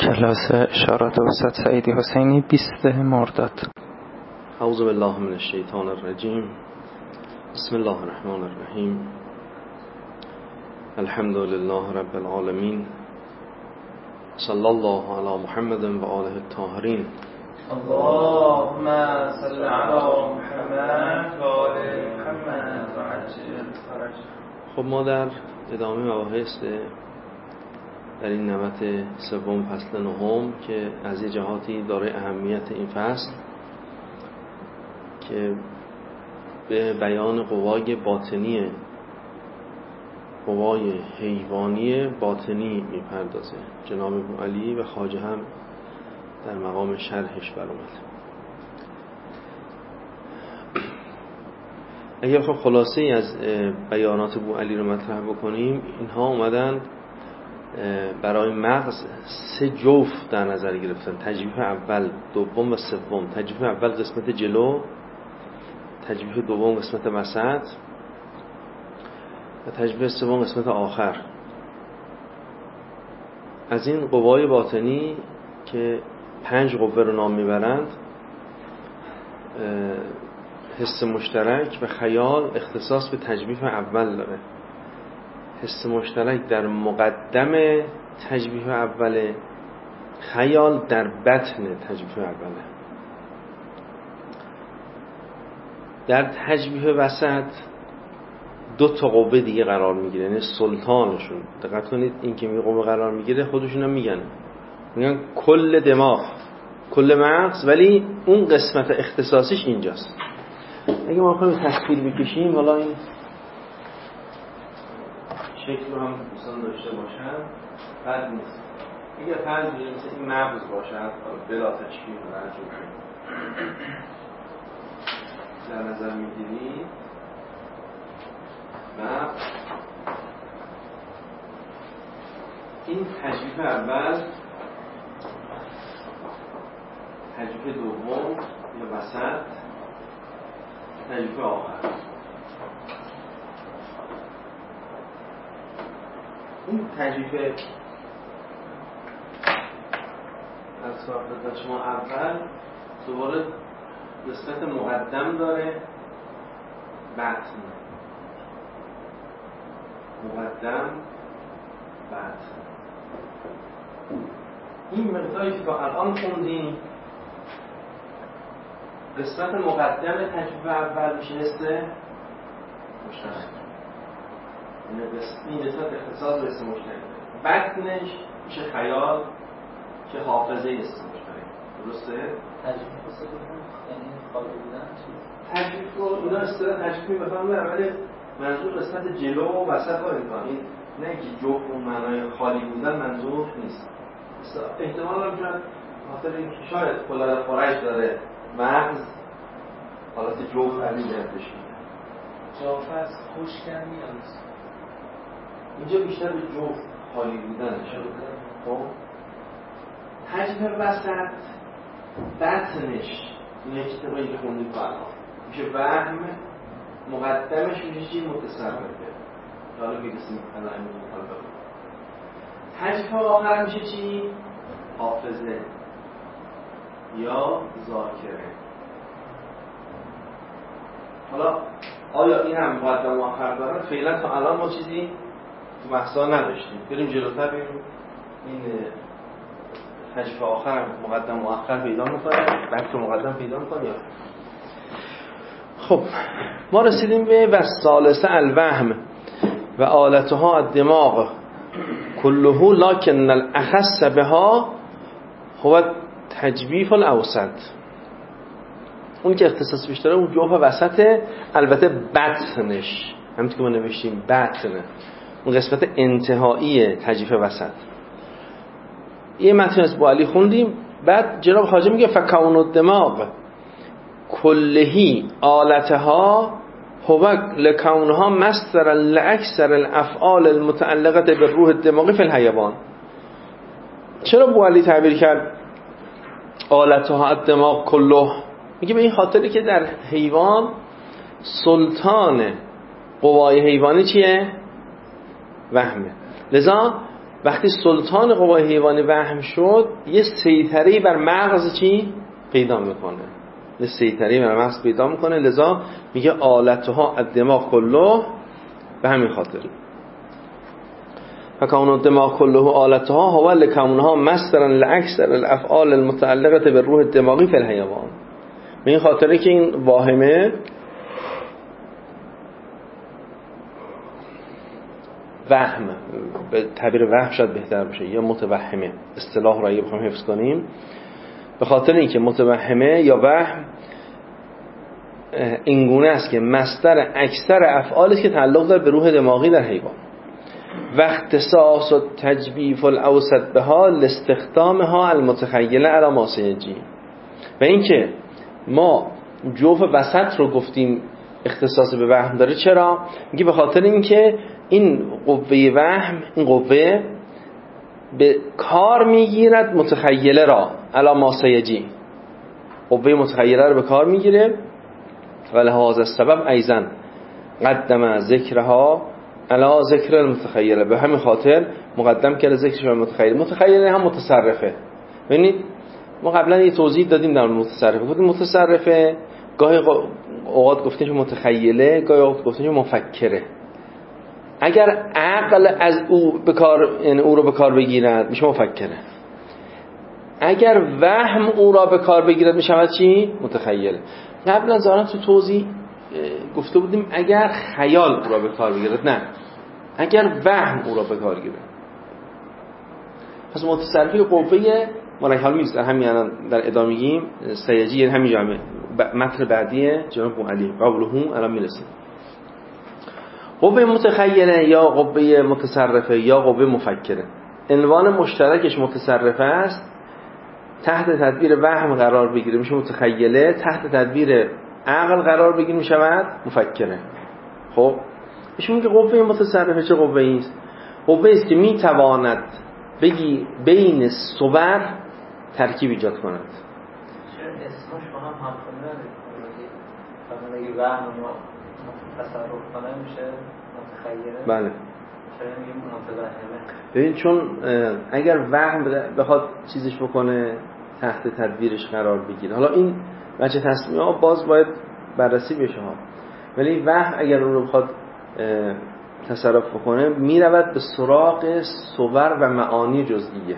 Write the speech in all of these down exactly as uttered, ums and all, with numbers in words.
کلاس اشارات استاد سعیدی حسینی بیست مرداد. اعوذ بالله من الشیطان الرجیم. بسم الله الرحمن الرحیم. الحمد لله رب العالمین. صلی الله علی محمد و آله الطاهرین. اللهم صل علی محمد و آل محمد و عجل فرج. خب ما در ادامه مباحث در این نمط سوم فصل نهم که از یه جهاتی داره اهمیت این فصل که به بیان قوای باطنی قوای حیوانی باطنی میپردازه. جناب ابو علی و خواجه هم در مقام شرحش برآمد. اگر خب خلاصه ای از بیانات ابو علی رو مطرح بکنیم، اینها اومدن برای مغز سه جفت در نظر گرفتن: تجویف اول، دوم و سوم. تجویف اول قسمت جلو، تجویف دوم قسمت وسط و تجویف سوم قسمت آخر. از این قوای باطنی که پنج قوه رو نام میبرند، حس مشترک و خیال اختصاص به تجویف اول داره. حس مشترک در مقدم تجویف اوله، خیال در بطن تجویف اوله. در تجویف وسط دو تا قوه دیگه قرار میگیره، یعنی سلطانشون. دقت کنید این که می قوه قرار میگیره خودشون هم میگن میگن کل دماغ، کل مغز، ولی اون قسمت اختصاصیش اینجاست. اگه ما بخوایم تصویر بکشیم، حالا این شکل رو هم دوستان داشته باشن بد نیست. اگر فرض بگیریم مثل این مغز باشد بلا تشکیل و رجوع در نظر میگیریم، مغز این تجویف اول، تجویف دوم یا وسط، تجویف آخر. این تجویف از صحبت شما اول دوباره قسمت مقدم داره، بطن، مقدم، بطن. این مقداری که تا الان خوندیم، قسمت مقدم تجویف اول میشه حس مشترک. این قسمت اختصاص به حس مشترک. بطنش میشه خیال که حافظه حس مشترک. درسته؟ تجویف واسه بودن یعنی خالی بودن چی؟ تجویف رو اینا اصطلاح تجویف می‌فهمن، ولی منظور قسمت جلو و وسط رو می‌فهمن. این نه اینکه جفت اون معنای خالی بودن منظور نیست. احتمالاً هم شاید خاطر اینکه شاید کلاه خارج داره، مغز حالت جفت علی گرفتش میده. جاف از خشکن میاد. اینجا بیشتر به جفت خالی بودنش. خب تجویف وسط بطنش، این اکتبایی که خوندیم تو الان میشه وهم، مقدمش میشه چی؟ متصرفه. حالا میرسیم الان این مطالبه. تجویف آخر میشه چی؟ حافظه یا ذاکره. حالا آیا این هم مقدم و آخر داره؟ فعلا تا الان ما چیزی تو بحثا نداشتیم. بریم جلوتر ببینیم این تجویف آخر هم مقدم و آخر پیدا میکنه، بعد مقدم پیدا میکنه. خب ما رسیدیم به والثالثه الوهم و آلتها الدماغ كله لكن الاخص بها هو تجویف الاوسط. اون که اختصاص بیشتره اون جوف وسطه، البته بطنش همونطور که ما نوشتیم بطنه، اون قسمت انتهایی تجویف وسط. یه متن از ابو علی خوندیم، بعد جناب خواجه میگه فکون الدماغ کلهی آلتها هو لکونها مصدر لاکثر الافعال المتعلقه بالروح الدماغی فی الحیوان. چرا ابو علی تعبیر کرد آلتها الدماغ کله؟ میگه به این خاطری که در حیوان سلطان قوای حیوانی چیه؟ وهمه. لذا وقتی سلطان قوای حیوانی وهم شد یه سیطره‌ای بر مغز چی پیدا میکنه، یه سیطره‌ای بر مغز پیدا میکنه. لذا میگه آلتها الدماغ کله، به همین خاطر فکان الدماغ کله آلتها هو لکونها مصدرا لاکثر الافعال المتعلقه بالروح الدماغی فی الحیوان. به این خاطره که این واهمه وهم، به تعبیر وهم شاید بهتر باشه یا متوهمه، اصطلاح را اگه بخوایم حفظ کنیم، به خاطر اینکه متوهمه یا وهم اینگونه است که مصدر اکثر افعالی که تعلق داره به روح دماغی در حیوان و اختصاص و تجبیف الاوسط بها لاستخدامها المتخیله علی ما سیجی. و اینکه ما جوف وسط رو گفتیم اختصاص به وهم داره، چرا؟ میگه به خاطر اینکه این قوه وهم، این قوه به کار میگیرد متخیله را علی ما سیجی، قوه متخیله رو به کار میگیره. ولی هذا السبب ایضا قدم ذکرها علی ذکر المتخیله، به همین خاطر مقدم کرده ذکرش المتخیله. متخیله هم متصرفه. ببینید ما قبلا یه توضیح دادیم در متصرفه، گفتیم متصرفه گاهی اوقات گفتیم که متخیله، گاهی اوقات گفتیم که مفکره. اگر عقل از او به کار، یعنی او رو به کار بگیرد میشه مفکره، اگر وهم او را به کار بگیرد میشه چی؟ متخیله. قبلا ظاهرا تو توضیح گفته بودیم اگر خیال او را به کار بگیرد، نه اگر وهم او را به کار گیرد. پس متصرفی قوه مرکب حال میگذار همین الان در ادامه میگیم سیجی، یعنی همین جامعه متن بعدی جناب ابو علی قولهم الان میرسیم. قوه متخیله یا قوه متصرفه یا قوه مفکره، عنوان مشترکش متصرفه است، تحت تدبیر وهم قرار بگیره میشه متخیله، تحت تدبیر عقل قرار بگیره میشه مفکره. خب میشه میگه قوه متصرفه چه قوه ای است؟ قوه است که میتواند بگی بین صور ترکیب ایجاد کند. چرا اسمش با هم همخوانی نداره؟ مثلا اگه وهم ما تصرف کنه میشه متخیله. بله. چرا میگیم متوهمه؟ ببین چون اگر وهم بخواد چیزش بکنه تحت تدبیرش قرار بگیره، حالا این بچه تصمیه ها باز باید بررسی بشه ها، ولی وهم اگر اون رو بخواد تصرف بکنه میرود به سراغ صور و معانی جزئیه.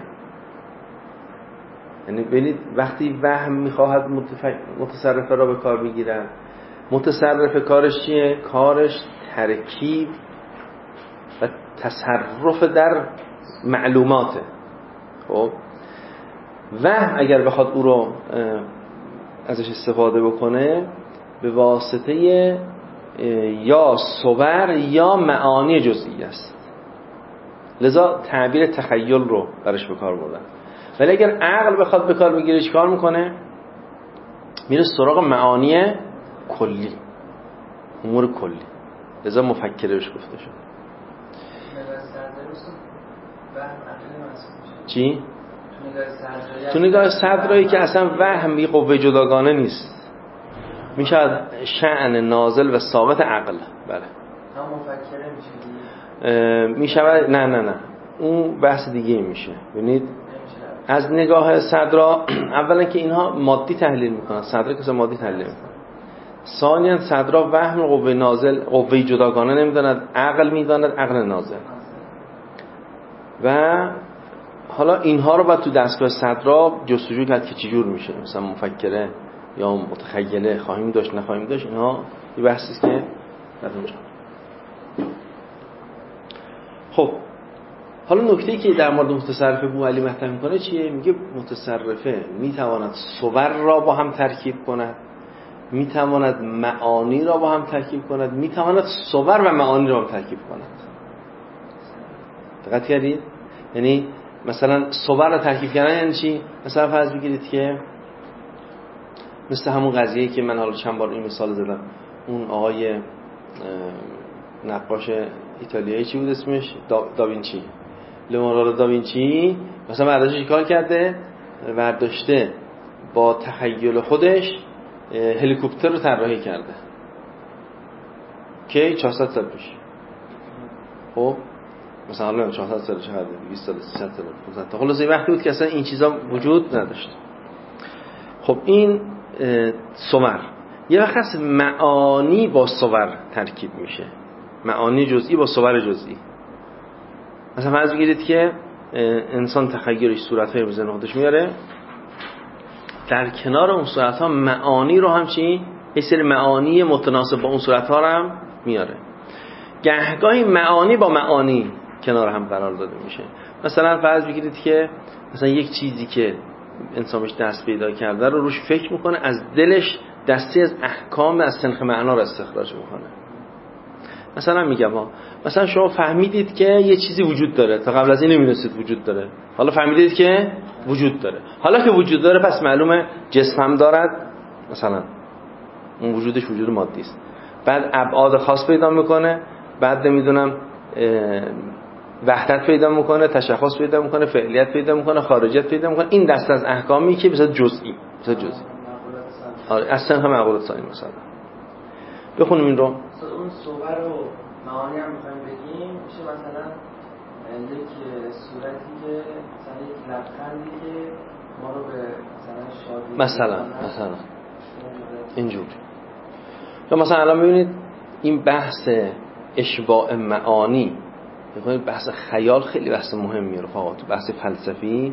یعنی ببینید وقتی وهم میخواهد متصرفه را به کار بگیرد، متصرفه کارش چیه؟ کارش ترکیب و تصرف در معلوماته. خب وهم اگر بخواد او رو ازش استفاده بکنه به واسطه یا صور یا معانی جزئی است، لذا تعبیر تخیل رو برش به کار بردن. ولی اگر عقل بخواد به کار بگیره چی کار میکنه؟ میره سراغ معانی کلی، امور کلی، لذا مفکره بهش گفته شد. چی؟ تو نگاه صدرایی که اصلا وهم یه قوه جداگانه نیست، میشه شأن نازل و ثابت عقل. بله هم مفکره میشه میشه نه نه نه اون بحث دیگه میشه. ببینید از نگاه صدرا اولا که اینها مادی تحلیل میکنن، صدرا که مادی تحلیل میکنن، ثانیا صدرا وهم قوه نازل قوه جداگانه نمیداند، عقل میداند، عقل نازل. و حالا اینها رو بعد تو دستگاه صدرا جستجو کرد که چجور میشه، مثلا مفکره یا متخیله خواهیم داشت نخواهیم داشت، اینها یه بحثی است که در اونجا. خب حالا نکته‌ای که در مورد متصرفه ابو علی مطرح میکنه چیه؟ میگه متصرفه میتواند صور را با هم ترکیب کند، میتواند معانی را با هم ترکیب کند، میتواند صور و معانی را با هم ترکیب کند. دقت کردید؟ یعنی مثلا صور را ترکیب کردن یعنی چی؟ مثلا فرض بگیرید که مثل همون قضیه که من حالا چند بار این مثال زدم، اون آقای نقاش ایتالیایی چی بود اسمش؟ دا داوینچی، لئوناردو داوینچی. مثلا برداشته چیکار کرده؟ برداشته با تخیل خودش هلیکوپتر رو طراحی کرده که چهارصد سال پیش. خب مثلا حالا چهارصد سال چقدر بیست سال سیصد سال پانصد تا خلاص وقتی بود که اصلا این چیزا وجود نداشت. خب این صور یه وقت از معانی با صور ترکیب میشه، معانی جزئی با صور جزئی. مثلا فرض بگیرید که انسان تخیلش صورت‌های به ذهن خودش میاره، در کنار اون صورت‌ها معانی رو هم چی؟ یه سری معانی متناسب با اون صورت‌ها رو هم میاره. گهگاهی معانی با معانی کنار هم قرار داده میشه. مثلا فرض بگیرید که مثلا یک چیزی که انسان بهش دست پیدا کرده رو روش فکر میکنه، از دلش دستی از احکام از سنخ معنا رو استخراج میکنه. مثلا میگم ها، مثلا شما فهمیدید که یه چیزی وجود داره، تا قبل از این نمیدونستید وجود داره، حالا فهمیدید که وجود داره. حالا که وجود داره پس معلومه جسم هم دارد، مثلا اون وجودش وجود مادی است. بعد ابعاد خاص پیدا میکنه، بعد نمیدونم وحدت پیدا میکنه، تشخص پیدا میکنه، فعلیت پیدا میکنه، خارجیت پیدا میکنه. این دست از احکامی که مثلا جزئی مثلا جزئی آره اصلا هم معقولات ثانی مثلا بخونیم این رو. اون صور و معانی هم میخوایم بگیم، میشه مثلا یک صورتی که مثلا یک لبخندی که ما رو به مثلا شادی مثلا مثلا اینجور. یا مثلا الان ببینید این بحث اشباع معانی، میگم بحث خیال خیلی بحث مهمیه رفقا تو بحث فلسفی،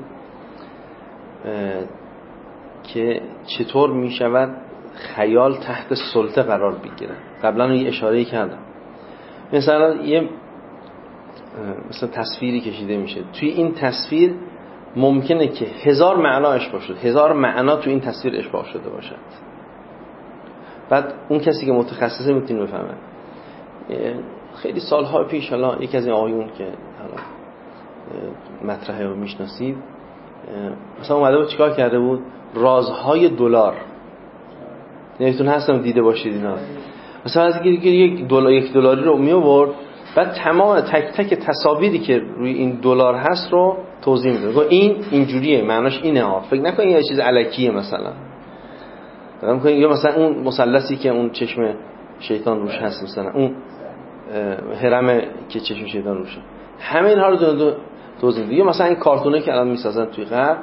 که چطور میشود خیال تحت سلطه قرار بگیره. قبلا یه اشاره‌ای کردم، مثلا یه مثلا تصویری کشیده میشه، توی این تصویر ممکنه که هزار معنا اشباع شده، هزار معنا توی این تصویر اشباع شده باشد. بعد اون کسی که متخصصه میتونه بفهمه. خیلی سالها پیش حالا یکی از این آقایون که حالا مطرحه رو میشناسید، مثلا اومده بود چیکار کرده بود؟ رازهای دلار، نمیتونه هستم دیده باشید اینا. مثلا از اینکه یک دلار یک دلاری رو می آورد، بعد تمام تک تک تصاویری که روی این دلار هست رو توضیح میده. گفت این اینجوریه، معناش اینه ها، فکر نکنید یه چیز الکیه. مثلا دارم میگم یا مثلا اون مثلثی که اون چشم شیطان روش هست، مثلا اون هرم که چشم شیطان روشه، همه اینها رو دو توضیح میده. یا مثلا این کارتونه که الان میسازن توی غرب،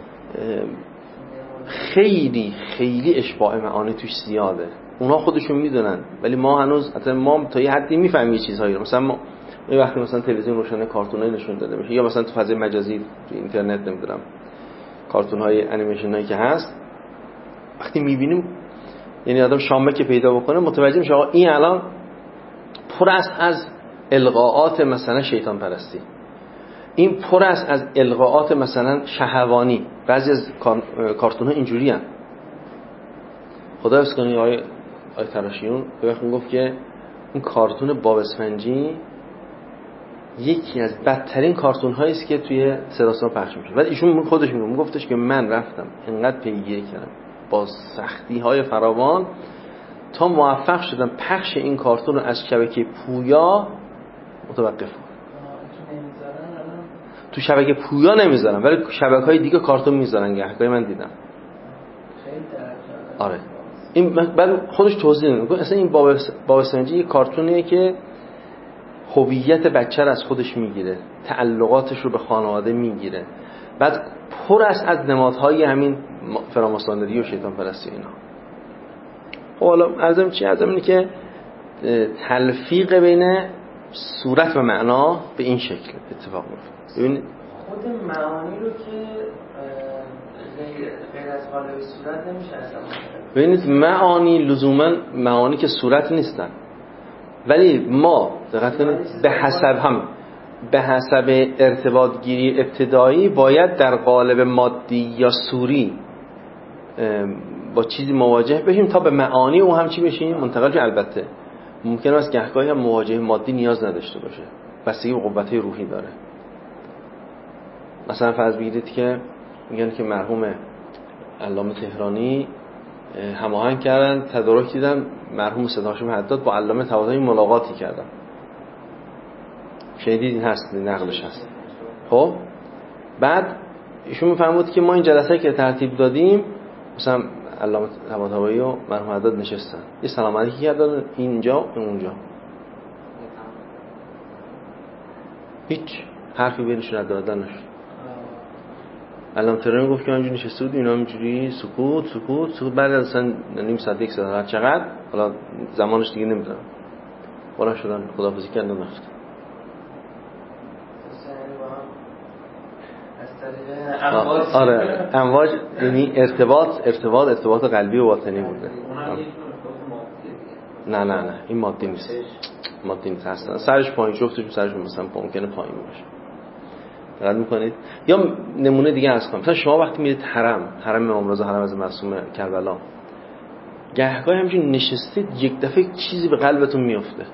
خیلی خیلی اشباع معانی توش زیاده، اونا خودشون میدونن، ولی ما هنوز حتی ما تا یه حدی میفهمیم چیزهایی رو. مثلا ما یه وقتی مثلا تلویزیون روشن کارتونایی نشون داده میشه، یا مثلا تو فضای مجازی تو اینترنت نمیدونم کارتون‌های انیمیشنایی که هست، وقتی میبینیم یعنی آدم شامه که پیدا بکنه متوجه میشه آقا این الان پر است از القاءات مثلا شیطان پرستی، این پر است از القاءات مثلا شهوانی. بعضی از کارتون ها اینجوری هستند. خدا حفظ کنه آقای آقای تراشیون به وقت گفت که این کارتون باب اسفنجی یکی از بدترین کارتون هایی است که توی سراسان پخش میشه. بعد ایشون خودش میگه گفتش که من رفتم انقدر پیگیری کردم با سختی های فراوان تا موفق شدم پخش این کارتون رو از شبکه پویا متوقف کنم. تو شبکه پویا نمیذارن ولی شبکه‌های دیگه کارتون میذارن، گهگاهی من دیدم. آره این بعد خودش توضیح میده اصلا این باب باب اسفنجی یه کارتونیه که هویت بچه رو از خودش میگیره، تعلقاتش رو به خانواده میگیره، بعد پر است از نمادهای همین فراماسونری و شیطان پرستی اینا. خب حالا عرضم چی؟ عرضم اینه که تلفیق بین صورت و معنا به این شکل اتفاق میفته. ببینید خود معانی رو که غیر از قالب صورت نمیشه اصلا. ببینید معانی لزوما معانی که صورت نیستن، ولی ما دقت کنید به حسب هم به حسب ارتباط گیری ابتدایی باید در قالب مادی یا صوری با چیزی مواجه بشیم تا به معانی اون هم چی بشیم منتقل شیم. البته ممکنه است گهگاهی هم مواجهه مادی نیاز نداشته باشه، بستگی به قوت‌های روحی داره. مثلا فرض بگیرید که میگن که مرحوم علامه تهرانی هماهنگ کردن، تدارک دیدن مرحوم سید هاشم حداد با علامه طباطبایی ملاقاتی کردن. شنیدید این هست، نقلش هست. خب بعد ایشون میفرمود که ما این جلسه که ترتیب دادیم مثلا علامه طباطبایی و مرحوم حداد نشستن، یه سلام علیکی کردن اینجا اونجا. هیچ حرفی بینشون رد دادن نشد. الان ترن گفت که همینجوری نشسته بود اینا همینجوری سکوت سکوت سکوت بعد از اصلا نیم ساعت یک ساعت چقدر حالا زمانش دیگه نمیدونم بالا شدن خداحافظی کردن رفت. آره امواج یعنی ارتباط ارتباط ارتباط قلبی و باطنی بوده. نه نه نه این مادی نیست، مادی نیست اصلا. سرش پایین جفتشون سرشون مثلا ممکنه پایین باشه. دقت میکنید؟ یا نمونه دیگه از کنم مثلا شما وقتی میرید حرم حرم امام رضا حرم از معصوم کربلا گهگاه همچین نشستید یک دفعه چیزی به قلبتون میفته،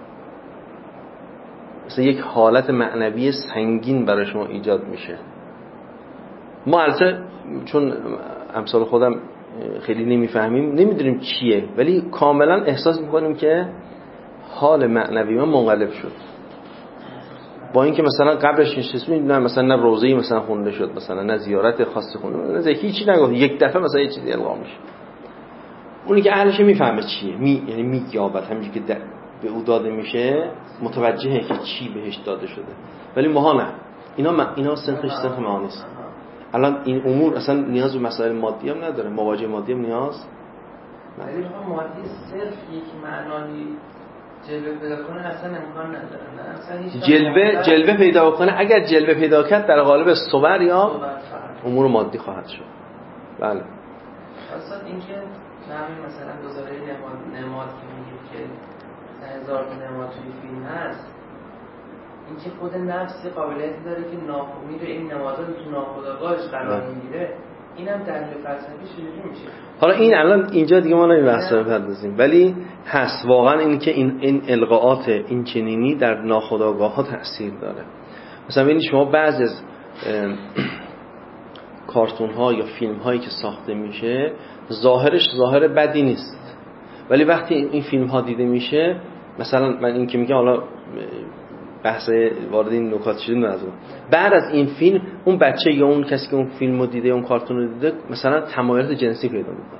مثلا یک حالت معنوی سنگین برای شما ایجاد میشه. ما البته چون امثال خودم خیلی نمیفهمیم نمیدونیم چیه ولی کاملا احساس میکنیم که حال معنوی ما منقلب شد. با اینکه مثلا قبلش نشستیم نه مثلا نه روزه‌ای مثلا خونده شد مثلا نه زیارت خاصی خونده نه هیچی نگفت یک دفعه مثلا یه چیزی القا میشه. اونی که اهلش میفهمه چیه می یعنی میگیابد همینجوری که به او داده میشه متوجهه که چی بهش داده شده. ولی ماها نه، اینا ما اینا صنفش صنف معانی است. الان این امور اصلا نیاز به مسائل مادی هم نداره، مواجهه مادی هم نیاز نداره. ولی بخوام مادی صرف یک معنایی جلوه پیدا کنه اصلا امکان نداره. نه اصلا هیچ جلوه جلوه پیدا کنه. اگر جلوه پیدا کرد در قالب صور یا امور مادی خواهد شد. بله. اصلا اینکه همین مثلا گزاره نماد نماد که میگید که هزار تا نماد توی فیلم هست، اینکه خود نفس قابلیتی داره که ناخومی این نمادها تو ناخودآگاهش قرار میگیره، اینم دلیل فلسفی چجوری میشه؟ حالا این الان اینجا دیگه ما نمی بحث بپردازیم ولی هست واقعا این که این این القاءات این چنینی در ناخودآگاه ها تاثیر داره. مثلا ببینید شما بعضی از کارتون ها یا فیلم هایی که ساخته میشه ظاهرش ظاهر بدی نیست ولی وقتی این فیلم ها دیده میشه، مثلا من این که میگم حالا بحث وارد این نکات شدیم نازم، بعد از این فیلم اون بچه یا اون کسی که اون فیلمو دیده اون کارتون رو دیده مثلا تمایلات جنسی پیدا میکنه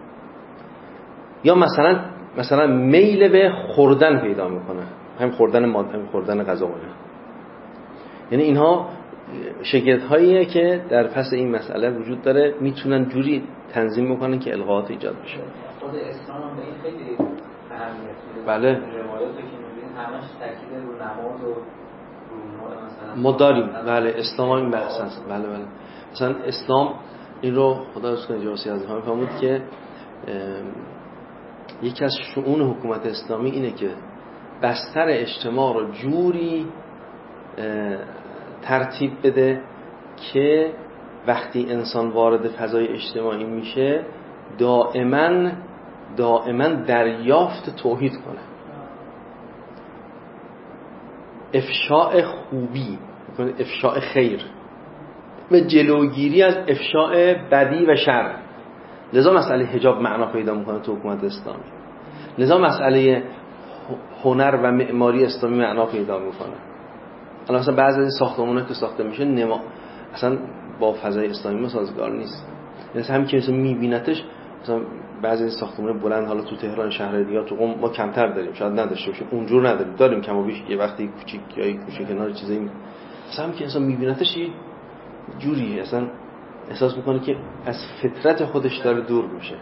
یا مثلا مثلا میل به خوردن پیدا میکنه، هم خوردن ماده هم خوردن غذا. یعنی اینها شگفت‌هاییه که در پس این مسئله وجود داره، میتونن جوری تنظیم بکنن که القاءات ایجاد بشه. خود اسلام هم به این خیلی اهمیت میده. بله. روایاتی که می‌بینید همش تاکید رو نماز و رو مثلا ما داریم. بله اسلام هم این بحث هست. بله بله. مثلا اسلام این رو خدا رضا کنه جواسی از ها میفهمید که یکی از شؤون حکومت اسلامی اینه که بستر اجتماع رو جوری ترتیب بده که وقتی انسان وارد فضای اجتماعی میشه دائما دائما دریافت توحید کنه، افشاء خوبی کنه، افشاء خیر و جلوگیری از افشاء بدی و شر. لذا مسئله حجاب معنا پیدا میکنه تو حکومت اسلامی، لذا مسئله هنر و معماری اسلامی معنا پیدا میکنه. الان مثلا بعضی از ساختمان‌ها که ساخته میشه نما اصلا با فضای اسلامی ما سازگار نیست. یعنی همین که مثلا میبینتش مثلا بعضی از ساختمان‌های بلند حالا تو تهران شهر دیگه تو قم ما کمتر داریم، شاید نداشته باشیم، اونجور نداریم، داریم کم و بیش یه وقتی کوچیک یا کوچیک کنار چیزایی مثلا که اصلا میبینتش یه جوری اصلا احساس میکنه که از فطرت خودش داره دور میشه.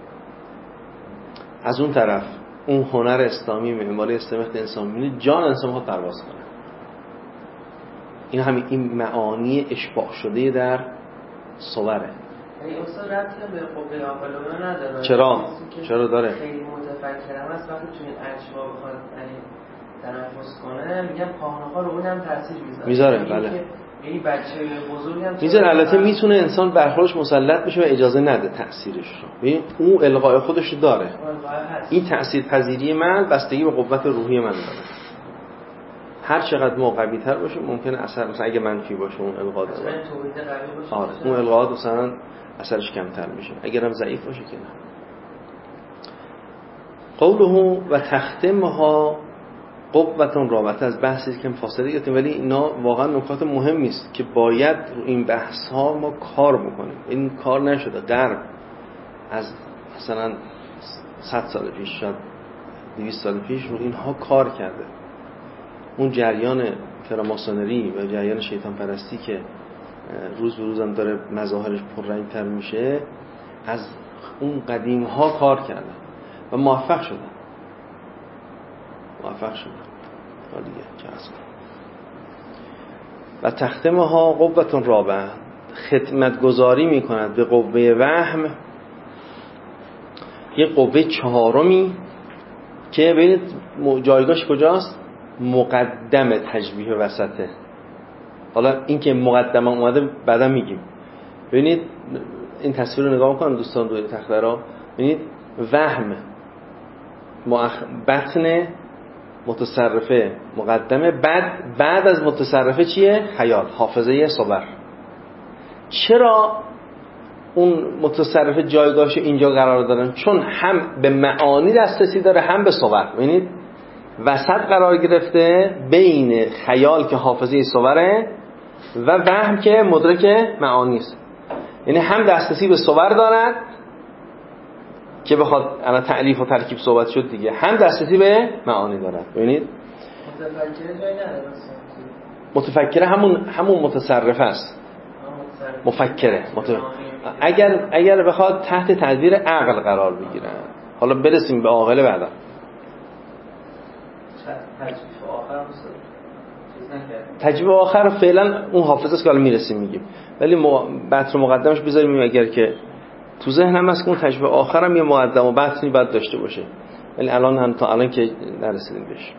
از اون طرف اون هنر اسلامی معماری اسلامی انسان میبینه جان انسان ها پرواز کنه. این همین این معانی اشباع شده در صوره. یعنی استاد ربطی به قبه آقلونه نداره. چرا؟ چرا داره؟ خیلی متفکرم است وقتی توی این اجوا بخواد یعنی تنفس کنه میگم پاهن‌ها رو اونم تاثیر میذاره. میذاره بله. یعنی بچه بزرگی هم میذاره. البته میتونه انسان برخوردش مسلط بشه و اجازه نده تاثیرش رو. ببین اون القای خودش رو داره. این تاثیر پذیری من بستگی به قوت روحی من داره. هر چقدر ما قوی تر باشه ممکنه اثر مثلا اگه منفی باشه اون القا داره. آره اون القا مثلا اثرش کمتر میشه. اگر هم ضعیف باشه که نه. قوله و تختمها قوتون رابطه از بحثی که فاصله گرفتیم ولی اینا واقعا نکات مهمی است که باید رو این بحث ها ما کار بکنیم. این کار نشده. غرب از مثلا صد سال پیش شاید دویست سال پیش رو اینها کار کرده. اون جریان فراماسونری و جریان شیطان پرستی که روز به روز هم داره مظاهرش پررنگ‌تر میشه، از اون قدیم ها کار کردن و موفق شدن موفق شدن دیگه چه اصلا. و تختمها قوة رابعه، خدمتگزاری میکند به قوه وهم، یه قوه چهارمی که ببینید جایگاهش کجاست؟ مقدم تشبیه وسطه. حالا این که مقدم اومده بعدا میگیم. ببینید این تصویر رو نگاه کنید دوستان روی تخته را، ببینید وهم مؤخ... بطن متصرفه مقدمه، بعد بعد از متصرفه چیه؟ خیال، حافظه صبر. چرا اون متصرفه جایگاهش اینجا قرار دارن؟ چون هم به معانی دسترسی داره هم به صبر. ببینید وسط قرار گرفته بین خیال که حافظه صبره و وهم که مدرک معانی است. یعنی هم دسترسی به صبر دارد که بخواد الان تعلیف و ترکیب صحبت شد دیگه، هم دسترسی به معانی دارد. ببینید متفکر جای نداره، متفکر همون همون متصرف است. مفکره متف... اگر اگر بخواد تحت تدبیر عقل قرار بگیرن، حالا برسیم به عاقل بعدا. تجویب آخر فعلا اون حافظه است که الان میرسیم میگیم، ولی بطن مقدمش بذاریم اگر که تو ذهنم هست که اون تجویب آخر هم یه مقدم و بطنی باید داشته باشه، ولی الان هم تا الان که نرسیدیم بهش.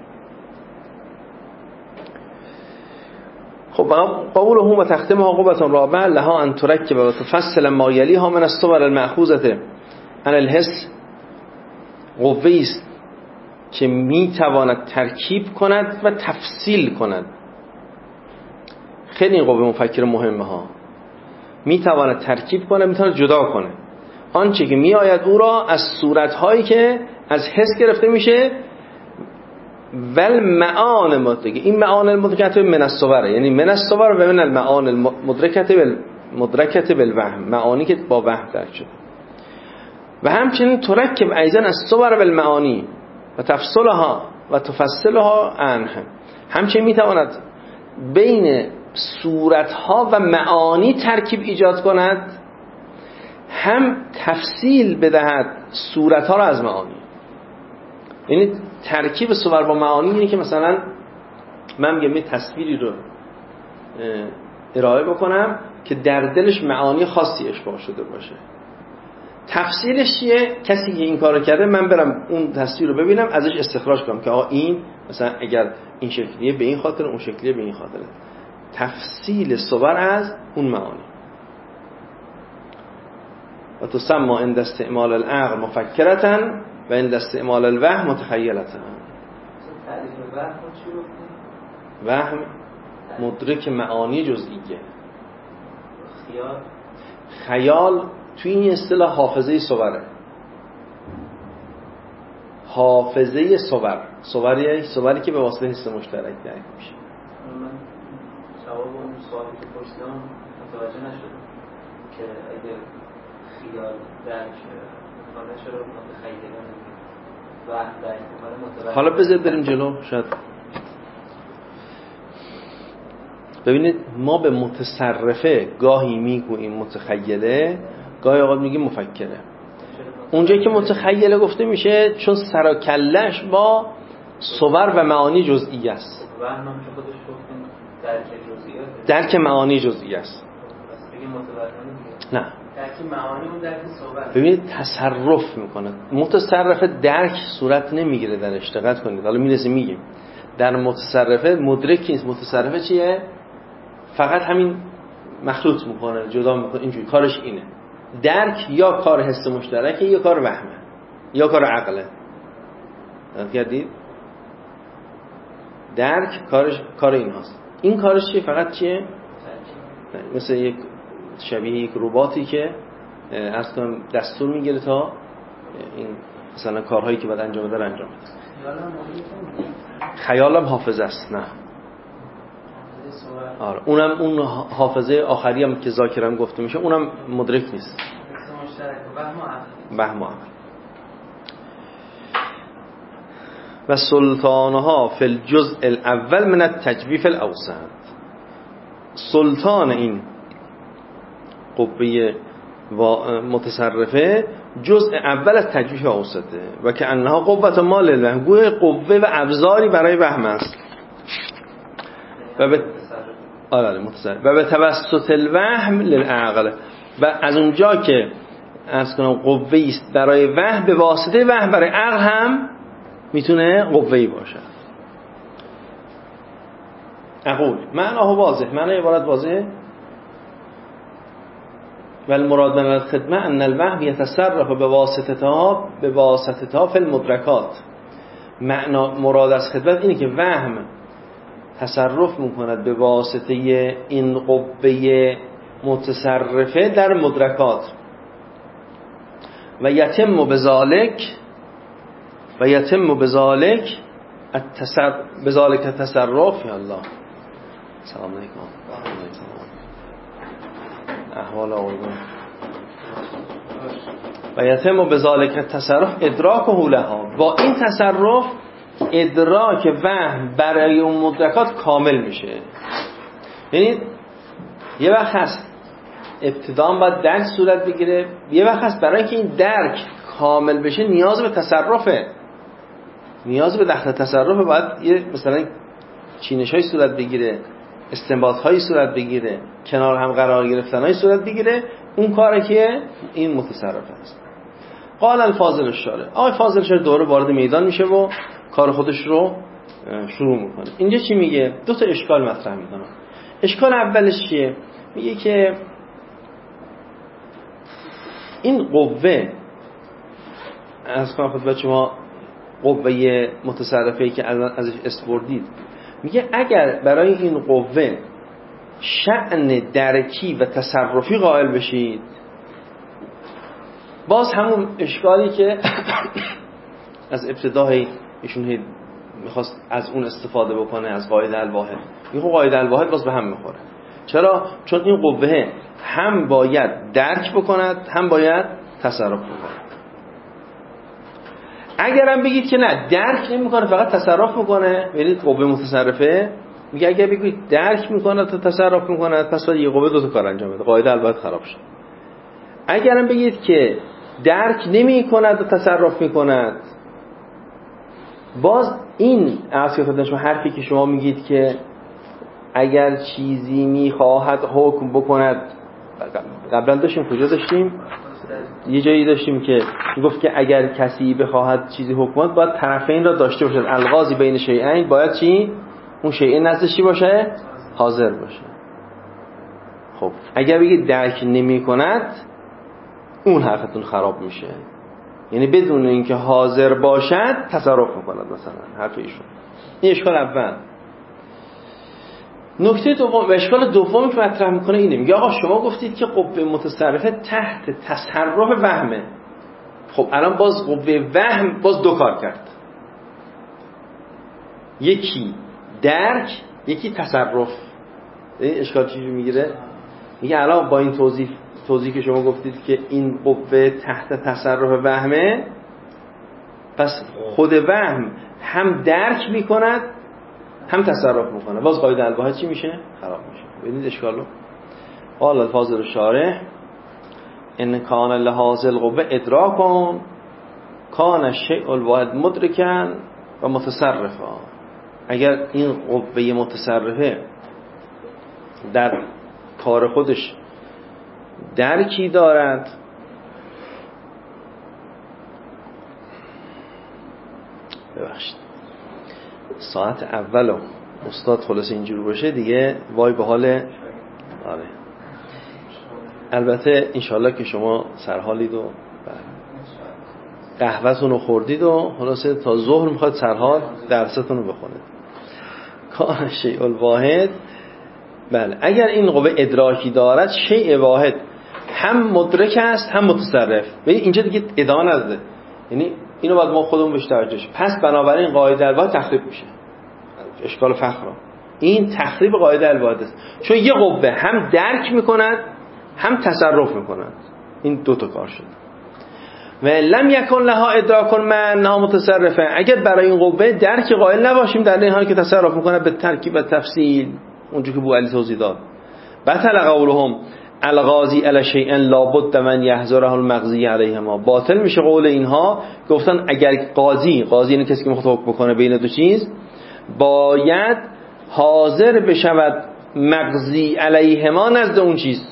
خب قوله و تختمها قوة رابعه لها ان ترکب و تفصل ما یلیها من الصور المأخوذة عن الحس، قوه است که میتواند ترکیب کند و تفصیل کند. خیلی این قوه مفکر مهمه ها، میتواند ترکیب کنه، میتواند جدا کنه آنچه که میآید او را از صورتهایی که از حس گرفته میشه ول معان مدرکه. این معان المدرکه من الصور، یعنی من الصور و من المعان المدرکه بالمدرکه بالوهم، معانی که با وهم درک شده. و همچنین ترکب ایضا الصور بالمعانی و تفصلها و تفصلها عنه، همچنین میتواند بین صورتها و معانی ترکیب ایجاد کند، هم تفصیل بدهد صورتها را از معانی. یعنی ترکیب صور با معانی اینه که مثلا من میگم یه تصویری رو ارائه بکنم که در دلش معانی خاصی اشباع شده باشه. تفصیلش چیه؟ کسی که این کارو کرده من برم اون تصویر رو ببینم ازش استخراج کنم که آقا این مثلا اگر این شکلیه به این خاطر، اون شکلیه به این خاطر. تفصیل صور از اون معانی. و تسمى عند استعمال العقل مفکرة و عند استعمال الوهم متخیلة. تعریف وهم چی گفتیم؟ وهم مدرک معانی جزئیه. خیال خیال توی این اصطلاح حافظه صوره. حافظه صور، صوری صوری که به واسطه حس مشترک درک میشه. من جواب اون سوالی که پرسیدم متوجه نشدم که اگه خیال درک کنه چرا متخیله وهم درک کنه متوجه. حالا بذار بریم جلو. شاید ببینید ما به متصرفه گاهی میگوییم متخیله، گاهی اوقات میگیم مفکره. اونجایی که متخیله گفته میشه چون سر و کله‌اش با صور و معانی جزئی است. وهم هم که خودش گفتیم درک جزئیات، درک معانی جزئی است. بس بگیم متوجه نه، درک معانی اون درک صور. ببینید تصرف میکنه. متصرفه درک صورت نمیگیره درش. دقت کنید. حالا میرسیم میگیم در متصرفه مدرک نیست. متصرفه چیه؟ فقط همین مخلوط میکنه، جدا میکنه، اینجوری کارش اینه. درک یا کار حس مشترکه یا کار وهمه یا کار عقله. دیدید؟ درک کارش کار این هاست. این کارش چیه؟ فقط چیه؟ نه. مثل یک شبیه یک رباتی که از کنم دستور میگیره تا این مثلا کارهایی که باید انجام بده انجام بده. خیالم حافظه است. نه، آره اونم اون حافظه آخری هم که ذاکرم گفته میشه اونم مدرک نیست. وهم و عقل. و سلطانها فی الجزء الاول من التجویف الاوسط. سلطان این قوه متصرفه جزء اول از تجویف اوسطه و که انها قوت مال الوهم، گویا قوه و ابزاری برای وهم است و به آره متصرف و به توسط الوهم للعقل، و از اونجا که عرض کنم قوه است برای وهم، به واسطه وهم برای عقل هم میتونه قوه‌ای باشه. اقول معناه واضح، معنی عبارت واضحه. و المراد من الخدمه ان الوهم يتصرف بواسطتها بواسطتها فی المدرکات. معنا مراد از خدمت اینه که وهم تصرف میکند به واسطه این قوه متصرفه در مدرکات و یتم بذالک و یتم بذالک التصرف بذالک تصرف. یا الله سلام علیکم احوال آقایون. و یتم بذالک التصرف ادراک لها، با این تصرف ادراک وهم برای اون مدرکات کامل میشه. یعنی یه وقت هست ابتداً باید درک صورت بگیره، یه وقت هست برای اینکه این درک کامل بشه نیاز به تصرفه، نیاز به دخل تصرفه، باید یه مثلا چینش‌های صورت بگیره، استنباط‌های صورت بگیره، کنار هم قرار گرفتن‌های صورت بگیره. اون کاری که این متصرف است. قال الفاضل الشارع، آقای فاضل الشارع دوره وارد میدان میشه و کار خودش رو شروع میکنه. اینجا چی میگه؟ دو تا اشکال مطرح میکنه. اشکال اولش چیه؟ میگه که این قوه از کنم خود بچه ما قوه متصرفه‌ای که ازش استفردید، میگه اگر برای این قوه شأن درکی و تصرفی قائل بشید، باز همون اشکالی که از ابتدای ایشون میخواست از اون استفاده بکنه، از قاعده الواحد. یه قاعده الواحد باز به هم میخوره. چرا؟ چون این قوه هم باید درک بکند هم باید تصرف بکند. اگرم بگید که نه درک نمیکنه فقط تصرف میکنه، یعنی قوه متصرفه، میگه اگر بگید درک میکنه تا تصرف میکنه، پس باید یه قوه دو تا کار انجام بده، قاعده الواحد خراب شد. اگرم بگید که درک نمیکند و تصرف میکند، باز این اصل خودش حرفی که شما میگید که اگر چیزی میخواهد حکم بکند، قبلا داشتیم کجا داشتیم؟ یه جایی داشتیم که میگفت که اگر کسی بخواهد چیزی حکم کند باید طرفین را داشته باشد، الغازی بین شیئین، باید چی؟ اون شیئین نزدش چی باشه؟ حاضر باشه. خب اگر بگید درک نمی کند، اون حرفتون خراب میشه، یعنی بدون اینکه حاضر باشد تصرف میکند مثلا، حرف ایشون. این اشکال اول. نکته دوم و اشکال دومی که مطرح میکنه اینه، میگه آقا شما گفتید که قوه متصرفه تحت تصرف وهمه. خب الان باز قوه وهم باز دو کار کرد، یکی درک یکی تصرف. این اشکال چیزی میگیره؟ میگه الان با این توضیح توضیح که شما گفتید که این قوه تحت تصرف وهمه، پس خود وهم هم درک میکند هم تصرف میکنه، باز قاعده الواحد چی میشه؟ خراب میشه. ببینید اشکالو. قال الفاضل الشارح ان کان لهذا القوه ادراکون کان الشیء الواحد مدرکا و متصرفا. اگر این قوه متصرفه در کار خودش درکی دارد، ببخشید ساعت اولو استاد خلاص اینجوری باشه دیگه وای به حال. آره البته انشالله که شما سرحالید و قهوه‌تون رو خوردید و خلاصه تا ظهر میخواد سرحال درستون رو بخونید. کان شیء الواحد، بله اگر این قوه ادراکی دارد شیء واحد هم مدرک است هم متصرف. ببین اینجا دیگه ادامه نداره، یعنی اینو باید ما خودمون بهش توجه شیم. پس بنابراین قاعده الواحد تخریب میشه. اشکال فخر این تخریب قاعده الواحد است، چون یه قوه هم درک میکند هم تصرف میکند. این دو تا کار شد. و لم یکن لها ادراک من انها متصرفه، اگر برای این قوه درک قائل نباشیم در این حال که تصرف میکنه به ترکیب و تفصیل اونجوری که بو علی توضیح داد. بطل قولهم الغازی علی شیء لابد من یحذره المقضی علیهما، باطل میشه قول اینها گفتن اگر قاضی قاضی یعنی کسی که میخواد حکم بکنه بین دو چیز باید حاضر بشود مقضی علیهما نزد اون چیز.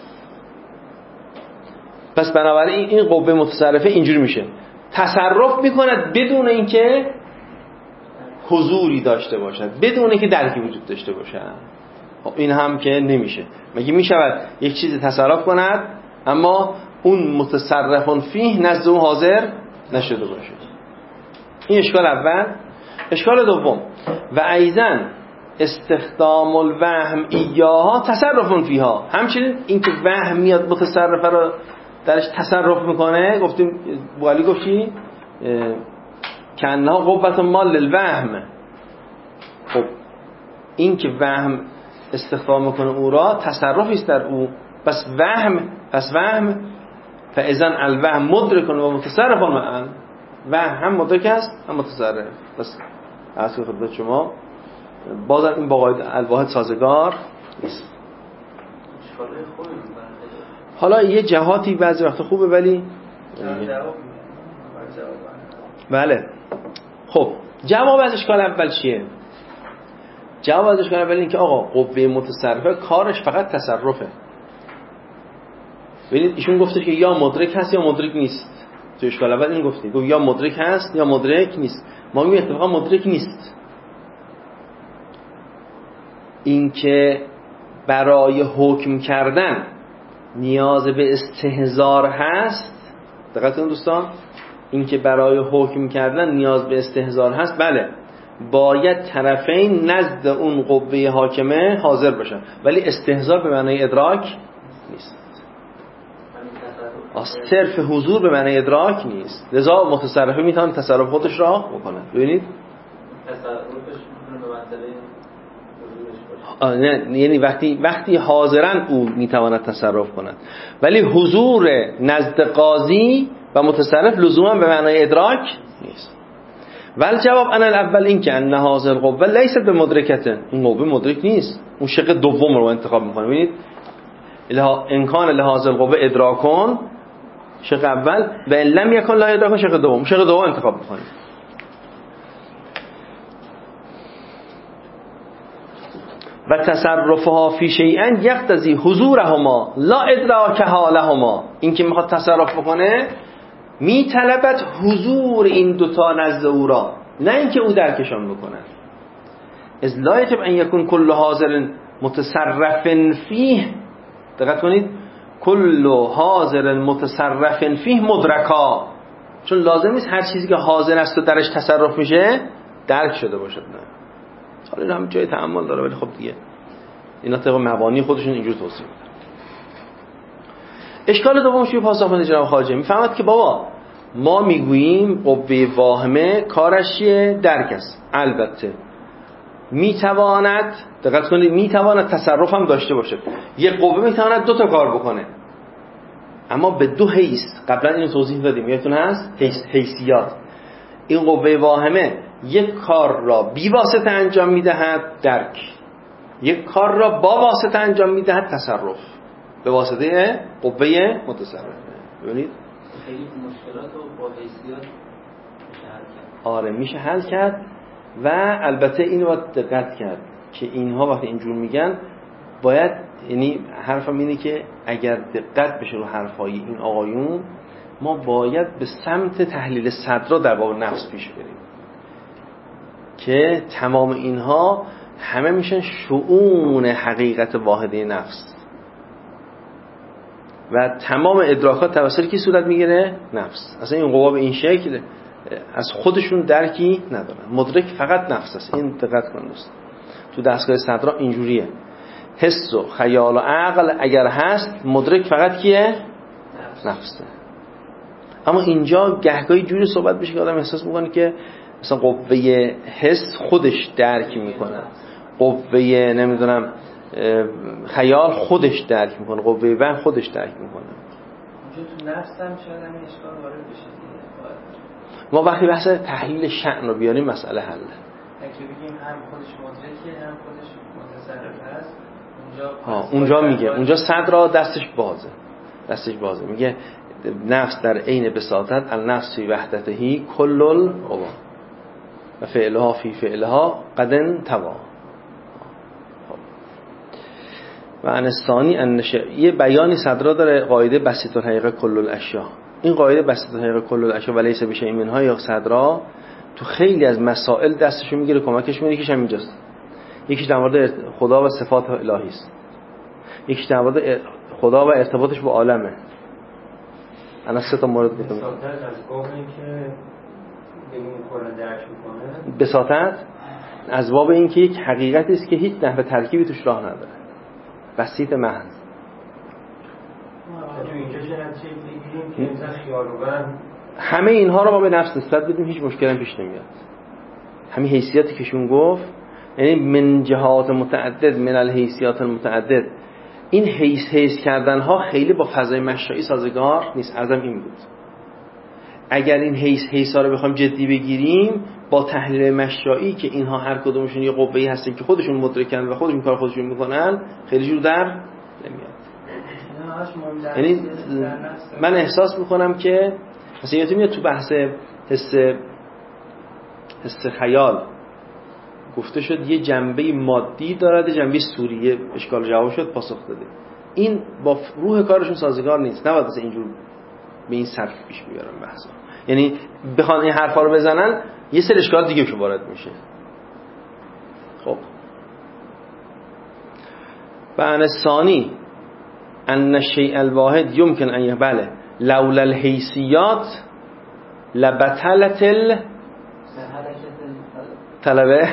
پس بنابراین این قوه متصرفه اینجوری میشه تصرف میکند بدون اینکه حضوری داشته باشد، بدون اینکه درکی وجود داشته باشد. این هم که نمیشه. مگه میشود یک چیزی تصرف کند اما اون متصرفون فیه نزد اون حاضر نشده باشه؟ این اشکال اول. اشکال دوم و ایضا استخدام الوهم ایاها تصرفون فیها، همچنین اینکه وهم میاد متصرفه رو درش تصرف میکنه. گفتیم بوالی گفتی که انها قوت مال للوهم. خب این که وهم استخدام میکنه او را تصرفی است در او، پس وهم پس وهم فاذا الوهم مدرک و متصرف معا، وهم هم مدرک است هم متصرف. پس از خدمت شما بازم این با قاعده الواحد سازگار نیست. حالا یه جهاتی بعضی وقت خوبه ولی بله. خب جواب از اشکال اول چیه؟ جواب از اشکال اول این که آقا قوه متصرفه کارش فقط تصرفه. ببینید ایشون گفته که یا مدرک هست یا مدرک نیست. تو اشکال اول این گفته گفت یا مدرک هست یا مدرک نیست. ما میگیم اتفاقا مدرک نیست. این که برای حکم کردن نیاز به استحضار هست، دقت کنید دوستان، این که برای حکم کردن نیاز به استحضار هست، بله باید طرفین نزد اون قوه حاکمه حاضر باشن، ولی استحضار به معنی ادراک نیست. صرف حضور به معنی ادراک نیست. لذا متصرفه میتونه تصرف خودش را بکنه. ببینید تصرفش میتونه به منزله نه، یعنی وقتی وقتی حاضرن او میتواند تصرف کند، ولی حضور نزد قاضی و متصرف لزوما به معنای ادراک نیست. ول جواب انا الاول این که ان هذا القوه لیست بمدرکته، این قوه مدرک نیست. اون شق دوم رو انتخاب میکنه. ببینید امکان لهذا القوه ادراکون شق اول و ان لم یکن لا ادراکون شق دوم. شق دوم انتخاب میکنه. و تصرفها فی شیئا یقتضی حضورهما لا ادراکها لهما، این که میخواد تصرف بکنه میطلبد حضور این دوتا نزد او را، نه اینکه او درکشان بکنه. از لا یجب ان یکون کل حاضر متصرف فیه، دقت کنید، کل حاضر متصرف فیه مدرکا، چون لازم نیست هر چیزی که حاضر است و درش تصرف میشه درک شده باشد. نه، حالا هم جای تأمل داره، ولی خب دیگه اینا طبق مبانی خودشون اینجور توصیف میدن. اشکال دومش رو پاسخ میده جناب خواجه، میفهمد که بابا ما میگوییم قوه واهمه کارش چیه؟ درک است. البته میتواند، دقت کنید، میتواند تصرف هم داشته باشه. یه قوه میتواند دو تا کار بکنه اما به دو حیث. قبلا اینو توضیح دادیم، یادتون هست؟ حیث، حیثیات. این قوه واهمه یک کار را بی واسطه انجام میدهد درک، یک کار را با واسطه انجام میدهد تصرف، به واسطه قوه متصرفه. ببینید خیلی مشکلات رو با حیثیات میشه حل کرد. آره میشه حل کرد. و البته اینو باید دقت کرد که اینها وقتی اینجور میگن باید، یعنی حرفم اینه که اگر دقت بشه رو حرفای این آقایون ما باید به سمت تحلیل صدرا در باب نفس پیش بریم که تمام اینها همه میشن شؤون حقیقت واحده نفس و تمام ادراکات توسط کی صورت میگیره؟ نفس. اصلا این قوا به این شکل از خودشون درکی ندارن. مدرک فقط نفس است. این دقت کنید دوست، تو دستگاه صدرا اینجوریه. حس و خیال و عقل اگر هست، مدرک فقط کیه؟ نفس. نفسه. اما اینجا گهگاهی جوری صحبت میشه که آدم احساس میکنه که مثلا قوه حس خودش درک میکنه، قوه نمیدونم خیال خودش درک میکنه، قوه وهم خودش درک میکنه. اونجا تو نفس هم شاید همین اشکال وارد بشه دیگه. ما وقتی بحث تحلیل شأن رو بیاریم مسئله حله. اگه بگیم هم خودش مدرکه هم خودش متصرف هست، اونجا ها اونجا میگه اونجا صدر دستش بازه، دستش بازه میگه نفس در عین بساطت النفس فی وحدتهی کل القوا و فعلها فی فعلها قد انطوا. و ان الثانی ان یه بیانی صدرا داره قاعده بسیط الحقیقه کل الاشیاء. این قاعده بسیط الحقیقه کل الاشیاء و لیس بشیء منها یا صدرا تو خیلی از مسائل دستشو میگیره کمکش میکنه. یکیش هم اینجاست، یکیش در مورد خدا و صفات الهی است، یکیش در مورد خدا و ارتباطش با عالمه. انا سه تا مورد گفتم. بساطت از باب این که ببین کلا درک میکنه. بساطت از باب این که یک حقیقتی است که هیچ نحوه ترکیبی توش راه نداره، بسیط محض. تو اینجا چه نتیجه بگیریم که مثلا خیال و وهم همه اینها رو ما به نفس نسبت بدیم، هیچ مشکلی هم پیش نمیاد. همین حیثیتی که شون گفت، یعنی من جهات متعدد، من الحیثیات المتعدد، این حیث حیث کردن ها خیلی با فضای مشائی سازگار نیست. عرضم این بود اگر این حیث حیث ها رو بخوایم جدی بگیریم با تحلیل مشائی که اینها هر کدومشون یه قوه‌ای هستن که خودشون مدرکن و خودشون کار خودشون میکنن، خیلی جور در نمیاد. یعنی من احساس میکنم که مثلا یادتون میاد تو بحث حس حس خیال گفته شد یه جنبه مادی داره، جنبه سوریه، اشکال جواب شد پاسخ داده. این با روح کارشون سازگار نیست، نباید مثلا اینجور به این صرف پیش بیارن بحثا. یعنی بخوان این حرفا رو بزنن یه سری اشکال دیگه که وارد میشه. خب بعد ثانی ان الشیء الواحد یمکن ان یبله لولا الحیثیات لبطلت ال طلبه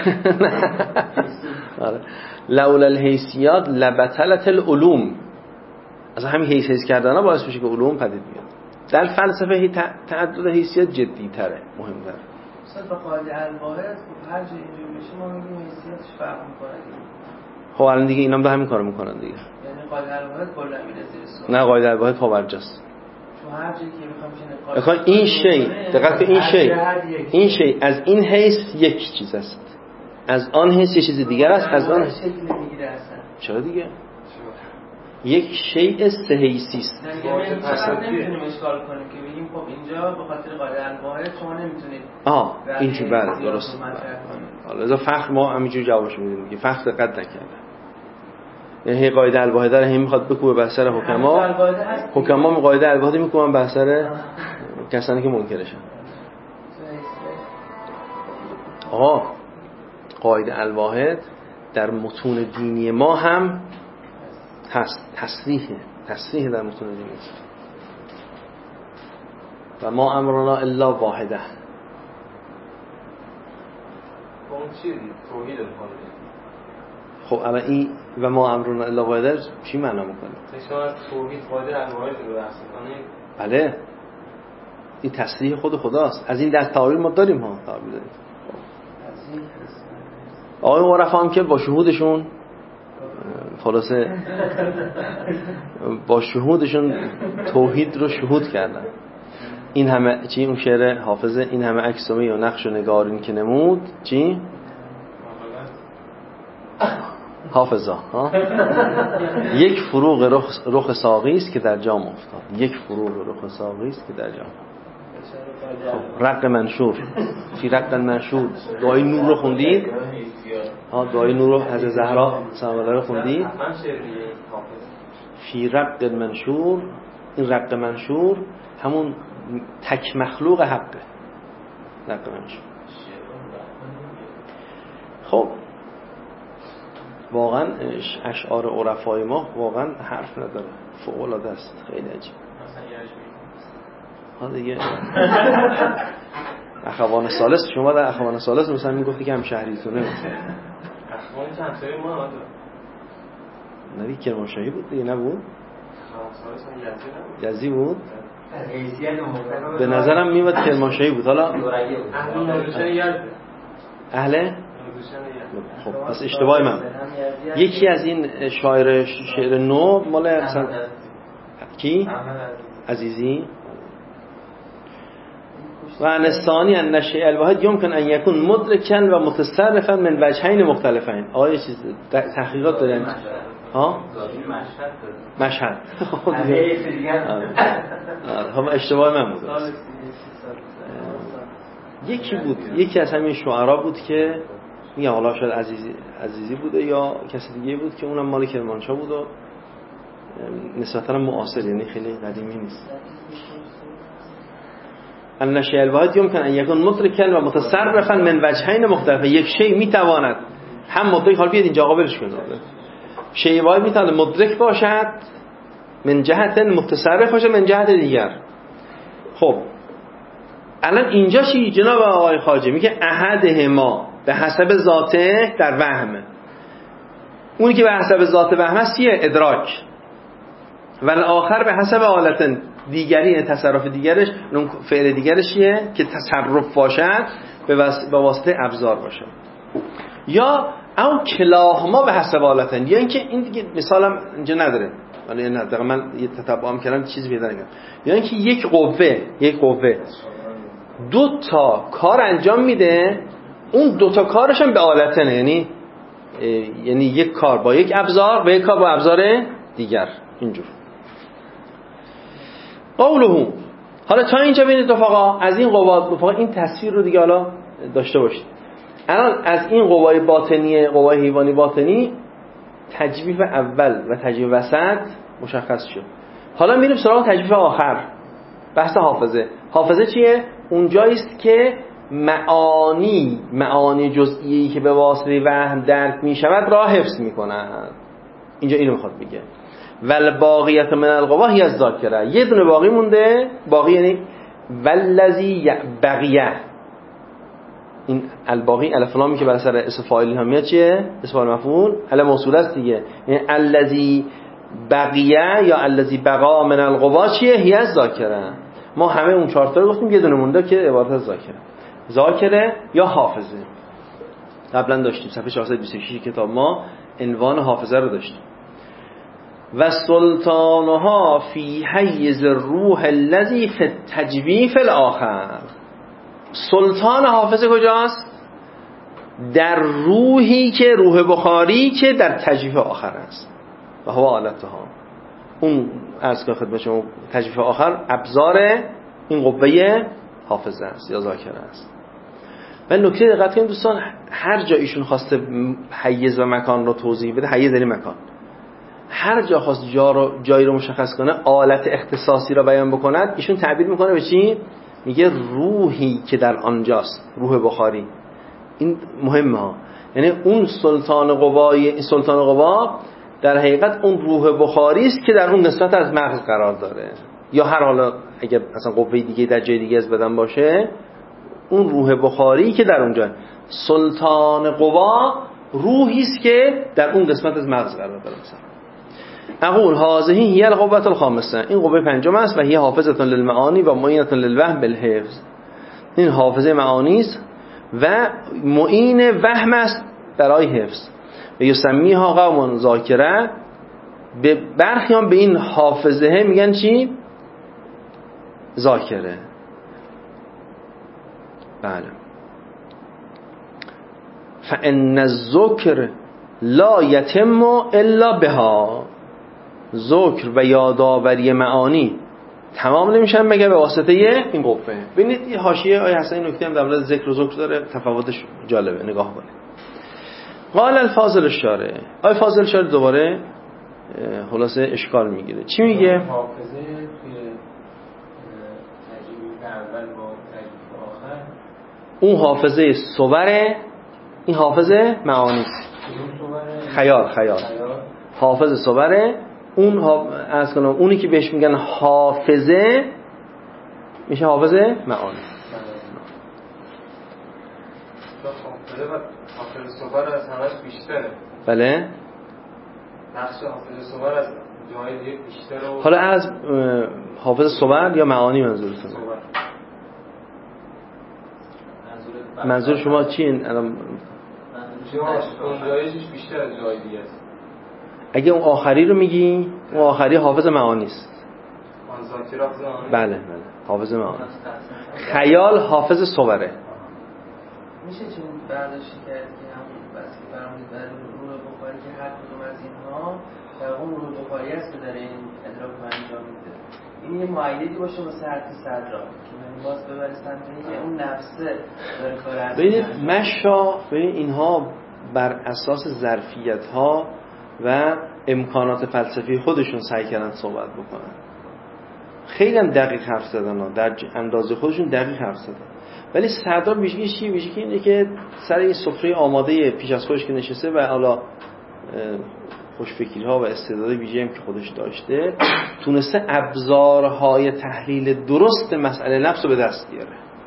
لولا الحیثیات لبطلت العلوم. از همین حیث حیث کردن ها باعث میشه که علوم پدید بیاد. در فلسفه تعدد حیثیات جدی تره، مهم تره. مثلا با قاعده الواحد هر جای اینجور بشه ما میگیم حیثیتش فرق میکنه. خب الان دیگه اینام هم همین کارو میکنن دیگه. یعنی قاعده الواحد کلا میره زیر سوال. نه قاعده الواحد پاورجاست. چون هر جایی که بخوام چنین این شی دقت به این شی این شی از این حیث یک چیز است، از آن حیث یه چیز دیگر است، از آن شکل نمیگیره اصلا. چرا دیگه یک شیء سه حیثی است. مثلا نمیتونیم اشکال کنیم که بگیم خب اینجا به خاطر قاعده الواحد شما نمیتونید آه اینجوری بله درست. حالا لذا فخر ما همینجوری جوابش میدیم که فخر دقت نکرده. یعنی قاعده الواحد رو هم میخواد بکوبه بر سر حکما، حکما می قاعده الواحد میکوبن بر سر کسانی که منکرشن. آقا قاعده الواحد در متون دینی ما هم هست، تصریح تصریح در متون دینی است. و ما امرنا الا واحده. اون چیزی توحید الواحد. خب الان این و ما امرنا الا واحده چی معنا میکنه؟ شما از توحید قاعده الواحد رو بحث کنید. بله این تصریح خود خداست. از این دست تعبیر ما داریم ها، تعبیر داریم. آقای عرفا هم که با شهودشون خلاصه با شهودشون توحید رو شهود کردن. این همه چی اون شعر حافظه، این همه عکسومه و نقش و نگارین که نمود چی؟ حافظا ها؟ یک فروغ رخ, رخ ساقی است که در جام افتاد. یک فروغ رخ ساقی است که در جام خب رق منشور فی رق منشور. دعای نور رو خوندید؟ ها دعای نور رو از زهرا سلام الله رو خوندید؟ فی رق منشور. این رق منشور همون تک مخلوق حقه. رق منشور. خب واقعا اشعار عرفای ما واقعا حرف نداره، فوق العاده است، خیلی عجیب. ها دیگه اخوان ثالث، شما در اخوان ثالث مثلا میگفتی که هم شهریتونه مثلا اخوان چند تایی ما نداره. نبی کرمانشاهی بود دیگه نبود؟ اخوان ثالث من یزدی بود؟ از حیثیت مختلف به نظرم میاد کرمانشاهی بود. حالا اهل خب پس اشتباه من. یکی از این شاعر شعر نو مال مثلا کی؟ عزیزی و ان الثانی ان الشیء الواحد یمکن ان یکون مدرکا و متصرفا من وجهین مختلفین. آیا چیز تحقیقات دارین؟ ها؟ مشهد. هم اشتباه من بود. یکی بود، یکی از همین شعرا بود که میگم حالا شاید عزیزی عزیزی بوده یا کسی دیگه بود که اونم مال کرمانشاه بود و نسبتاً معاصر، یعنی خیلی قدیمی نیست. ان الشیء الواحد یمکن ان یکون مدرکا و متصرفا من وجهین مختلف. یک شی میتواند هم مدرک، حالا بیاد اینجا قابلش کنید، شیء واحد میتواند مدرک باشد من جهت، متصرف باشه من جهت دیگر. خب الان اینجا چی جناب آقای خواجه میگه؟ احدهما به حسب ذاته در وهم. اونی که به حسب ذات وهم است چیه؟ ادراک. و آخر به حسب حالت دیگری، تصرف دیگرش، اون فعل دیگرش چیه؟ که تصرف باشد به واسطه ابزار باشه. یا او کلاهما به حسب حالتن، یا اینکه این دیگه مثالم اینجا نداره، ولی نه دقیقاً من یه تتبعم کردم چیزی پیدا نکردم. یا اینکه یک قوه یک قوه دو تا کار انجام میده، اون دو تا کارش هم به حالتنه، یعنی یعنی یک کار با یک ابزار و یک کار با ابزار دیگر. اینجور قوله. حالا تا اینجا ببینید رفقا، از این قوا رفقا این تصویر رو دیگه حالا داشته باشید. الان از این قوای باطنی، قوای حیوانی باطنی، تجویف اول و تجویف وسط مشخص شد. حالا میریم سراغ تجویف آخر، بحث حافظه. حافظه چیه؟ اونجایی است که معانی معانی جزئیی که به واسطه وهم درک میشود را حفظ میکنند. اینجا اینو میخواد بگه. ول باقیت من القوا هی از ذاکره. یه دونه باقی مونده، باقی یعنی والذی بقیه. این الباقی الف لامی که بر سر اسم فاعل هم میاد چیه؟ اسم فاعل مفعول اله موصول است دیگه. یعنی الذی بقیه یا الذی بقا من القوا چیه؟ هی از ذاکره. ما همه اون چهار تا رو گفتیم، یه دونه مونده که عبارت از ذاکره. ذاکره یا حافظه. قبلا داشتیم صفحه چهارصد و بیست و شش کتاب ما عنوان حافظه رو داشتیم. و سلطانها فی حیز الروح الذی فی التجویف الاخر. سلطان حافظه کجاست؟ در روحی که روح بخاری که در تجویف آخر است. و هو آلتها. اون عرض کنم خدمت شما تجویف آخر ابزار این قوه حافظه است یا ذاکره است. و نکته دقت کنید دوستان، هر جا ایشون خواسته حیز و مکان رو توضیح بده، حیز یعنی مکان، هر جا خواست جا رو جایی رو مشخص کنه، آلت اختصاصی رو بیان بکند، ایشون تعبیر میکنه به چی؟ میگه روحی که در آنجاست، روح بخاری. این مهمه ها، یعنی اون سلطان قوای این سلطان قوا در حقیقت اون روح بخاری است که در اون قسمت از مغز قرار داره، یا هر حالا اگر اصلا قوه دیگه در جای دیگه از بدن باشه، اون روح بخاری که در اونجا. سلطان قوا روحی است که در اون قسمت از مغز قرار داره. مثلا اقول هذه هي القوة الخامسه، این قوه پنجم است و هي حافظه للمعانی و معینه للوهم بالحفظ. این حافظه معانی است و معین وهم است برای حفظ. و یسمیها قوم ذاکره، به برخیان به این حافظه میگن چی؟ ذاکره. بله. فان الذکر لا یتم الا بها. ذکر و یادآوری معانی تمام نمیشن مگر به واسطه این قوه. ببینید این حاشیه آیه حسن این نکته هم در مورد ذکر و ذکر داره، تفاوتش جالبه، نگاه کنید. قال الفاضل الشارع، آیه فاضل الشارع دوباره خلاصه اشکال میگیره. چی میگه؟ حافظه توی تجوید اول با تجوید آخر، اون حافظه صوره، این حافظه معانی، خیال خیال حافظه صوره. اون ها... از کنم اونی که بهش میگن حافظه میشه حافظه معانی. حافظه صور از همش بیشتره. بله. نقش حافظه صور از جای دیگه بیشتره. و... حالا از حافظه صور یا معانی منظورتون؟ منظور شما چی این الان؟ اون جایش بیشتر از جای دیگه است. اگه اون آخری رو میگی، اون آخری حافظ معانی است. ذاکر حافظ معانی. بله بله حافظ معانی. خیال حافظ صوره. میشه چون برداشتی کرد که همون بس که فرمودید در روح بخاری که هر کدوم از اینها در اون روح بخاری هست که داره این ادراک رو انجام میده، این یه معایدی باشه واسه هر کی صدرا که من باز ببره سمت اینکه اون نفسه داره کار انجام میده. ببینید مشا ببین اینها بر اساس ظرفیت ها و امکانات فلسفی خودشون سعی کردن صحبت بکنن. خیلی هم دقیق حرف زدن ها، در اندازه خودشون دقیق حرف زدن. ولی سردار ویژگی چی؟ ویژگی اینه که سر این سفره آماده پیش از خودش که نشسته و حالا خوشفکری‌ها و استعداد ویژه‌ای هم که خودش داشته، تونسته ابزارهای تحلیل درست مسئله نفس رو به دست بیاره.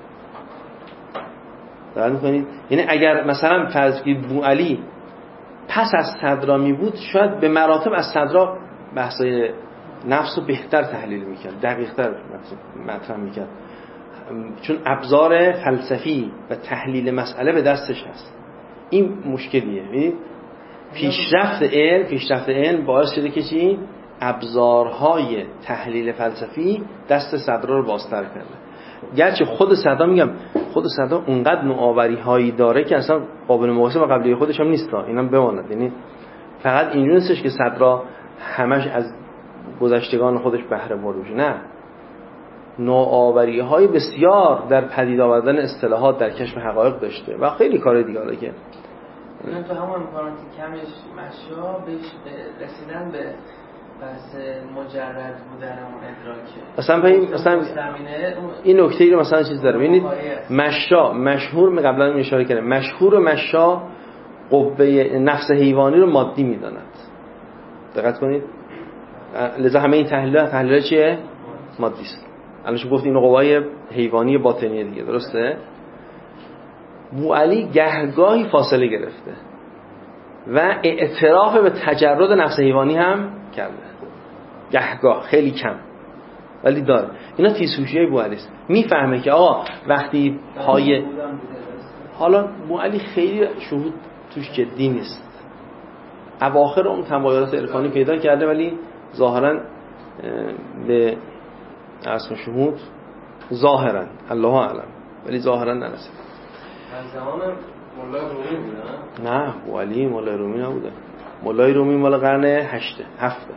دقت می‌کنید؟ یعنی اگر مثلا فرض کنید بوعلی پس از صدرا می بود، شاید به مراتب از صدرا بحث‌های نفس رو بهتر تحلیل می‌کرد، دقیق‌تر مطرح می‌کرد، چون ابزار فلسفی و تحلیل مسئله به دستش هست. این مشکلیه. یعنی پیشرفت علم پیشرفت علم باعث شده که چی؟ ابزارهای تحلیل فلسفی دست صدرا رو بازتر کرده. گرچه خود صدرا میگم خود صدرا اونقدر نوآوری هایی داره که اصلا قابل مقایسه با قبلی خودش هم نیست. اینا بماند. یعنی فقط اینجوری نیستش که صدرا همش از گذشتگان خودش بهره برده باشه. نه، نوآوری های بسیار در پدید آوردن اصطلاحات در کشف حقایق داشته و خیلی کار دیگه داره که این تو همون امکانات کمش مشا بهش رسیدن به بحث مجرد بودن اون ادراکه. مثلا ببین مثلا این نکته رو مثلا چیز داره. ببینید مشا مشهور قبلا من اشاره کردم، مشهور مشا قوه نفس حیوانی رو مادی میداند. دقت کنید. لذا همه این تحلیلات تحلیلات چیه؟ مادی است. الان شما گفت این قوای حیوانی باطنیه دیگه، درسته؟ بوعلی گهگاهی فاصله گرفته و اعتراف به تجرد نفس حیوانی هم کرده، گهگاه، خیلی کم ولی داره. اینا تیزهوشی‌های بوعلی است. میفهمه که آقا وقتی پای حالا بوعلی خیلی شهود توش جدی نیست، اواخر اون تمایلات عرفانی پیدا کرده ولی ظاهرا به اصل شهود ظاهرا الله اعلم ولی ظاهرا نرسید. از زمان مولای رومی بودن؟ نه، بوعلی مولای رومی نبوده. مولای رومی مال قرن هشته هفته.